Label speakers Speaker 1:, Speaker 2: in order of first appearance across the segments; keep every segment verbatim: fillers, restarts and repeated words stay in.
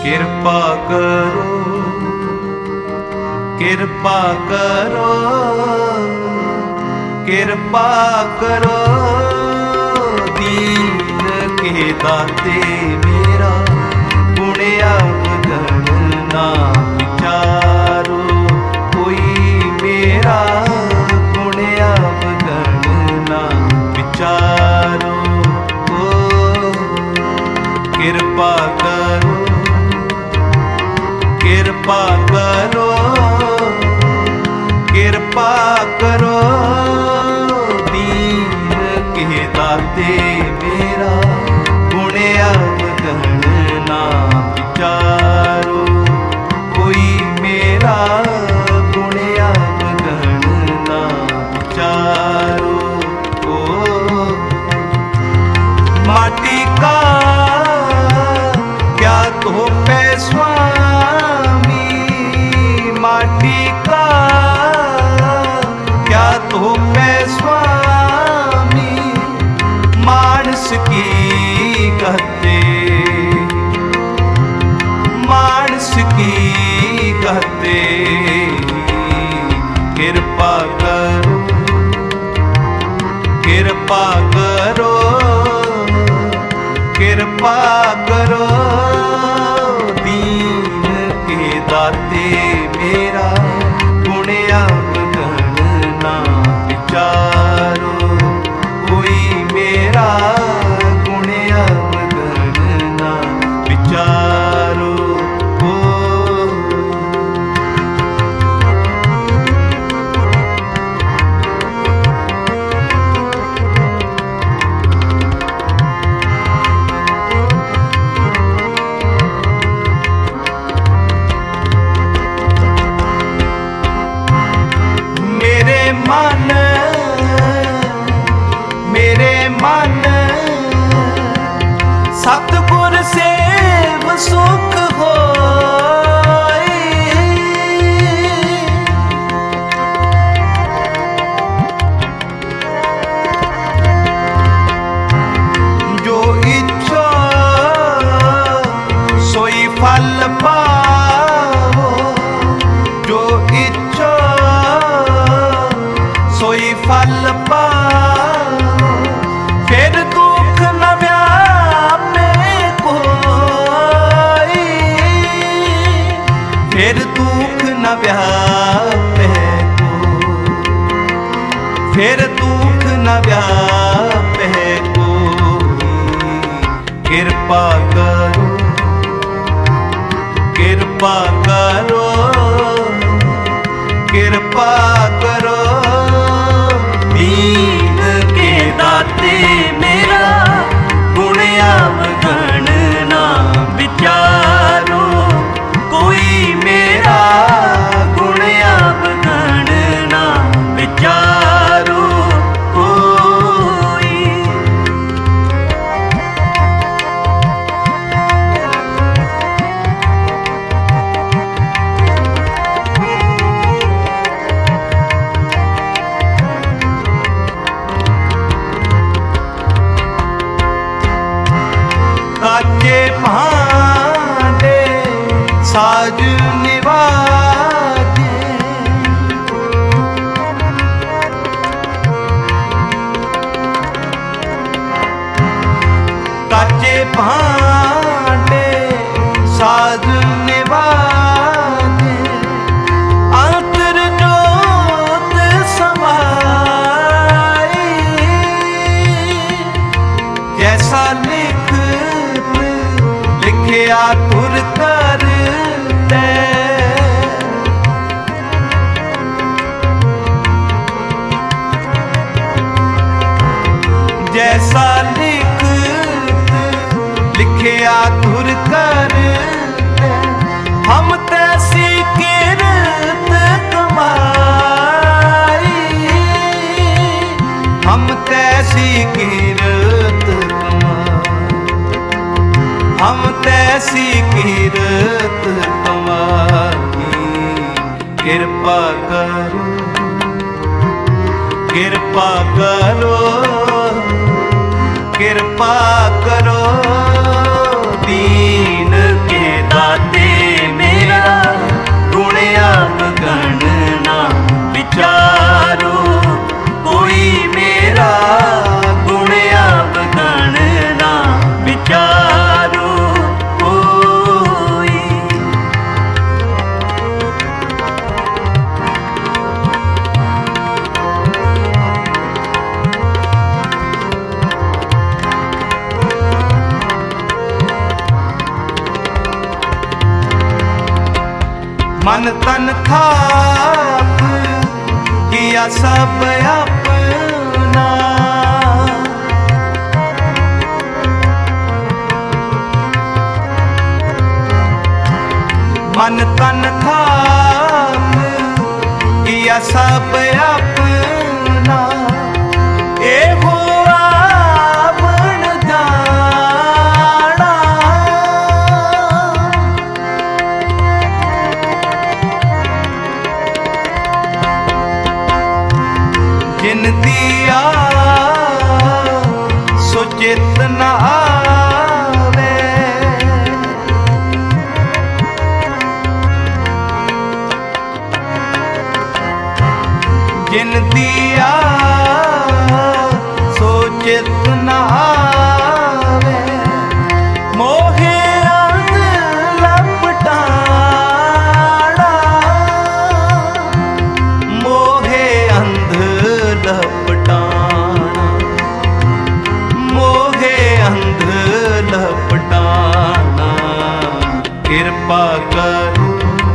Speaker 1: कृपा करो कृपा करो कृपा करो दीन के दाते मेरा गुण अवगण ना विचारो कोई मेरा गुण अवगण ना विचारो। ओ कृपा करो कृपा करो कृपा करो दीन के दाते मेरा गुण अवगण ना विचारो कोई मेरा गुण अवगण ना विचारो। ओ माटी का क्या तो पैसा माटी का क्या तो स्वामी मानस की कहते मानस की कहते कृपा करो कृपा करो कृपा करो दीन के दाते मेरा गुण अवगण ना विचारो कोई मेरा गुण अवगण ना विचारो। मन मेरे मन सतगुर सेव सुख होए जो इच्छा सोई फल पाओ जो इच्छा सोई फल पाओ फिर दुख न व्यापे कोई फिर दुख न व्यापे कोई फिर दुख न व्यापे कोई। कृपा करो कृपा करो कृपा करो दीन के दाते मेरा गुण अवगण ना विचारो कोई मेरा गुण अवगण ना विचारो कोई। काचे भांडे साज निवाजे काचे भांडे साज निवाजे अंतर जोत समाई जैसा लिख लिखिया तुर करते जैसा लिख लिखिया तुर करते हम तैसी किरत कमाई हम तैसी किरत हम तैसी किरत तुम्हारी। कृपा करो कृपा करो कृपा करो दीन के दाते मन तन थाप किया सब अपना, मन तन थाप किया सब अपना, ए हुआ मन जाना। जिन दिया सो चित न आवे, जिन दिया सो चित न आवे, मोहे अंध लपटाना, मोहे अंध लपटाना, मोहे अंध लपटाना। कृपा करो,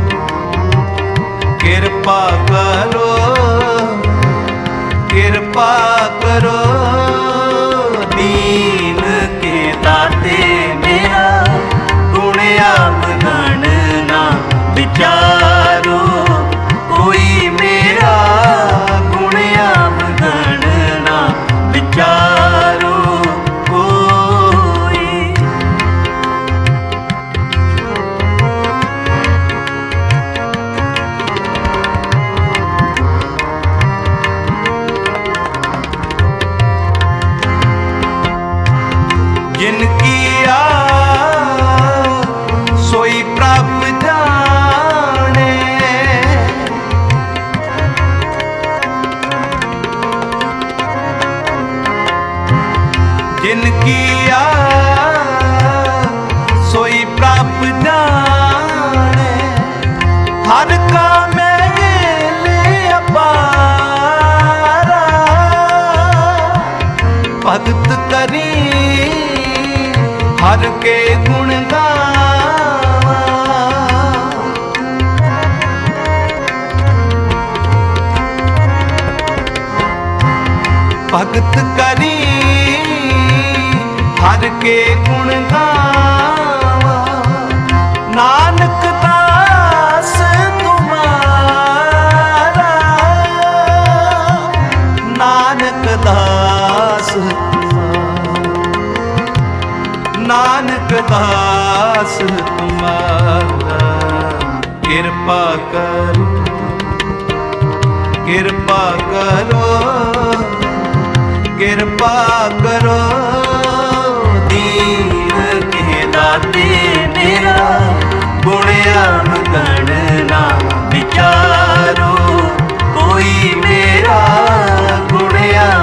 Speaker 1: कृपा करो, कृपा करो, दीन के दाते मेरा गुण अवगुण ना विचारो, कोई मेरा गुण अवगुण ना विचारो कोई। जिनकी सोई प्रभ जाने, जिनकी सोई प्रभ जाने, हर का मेल अपारा, भगत करी हर के गुण गावा, भगत करी हर के गुण गावा। नानक दास तुम्हारा, नानक दास नानक दास तुम्हारा। कृपा करो, कृपा करो, कृपा करो, दीन के दाते मेरा गुण अवगुण ना विचारो, कोई मेरा गुण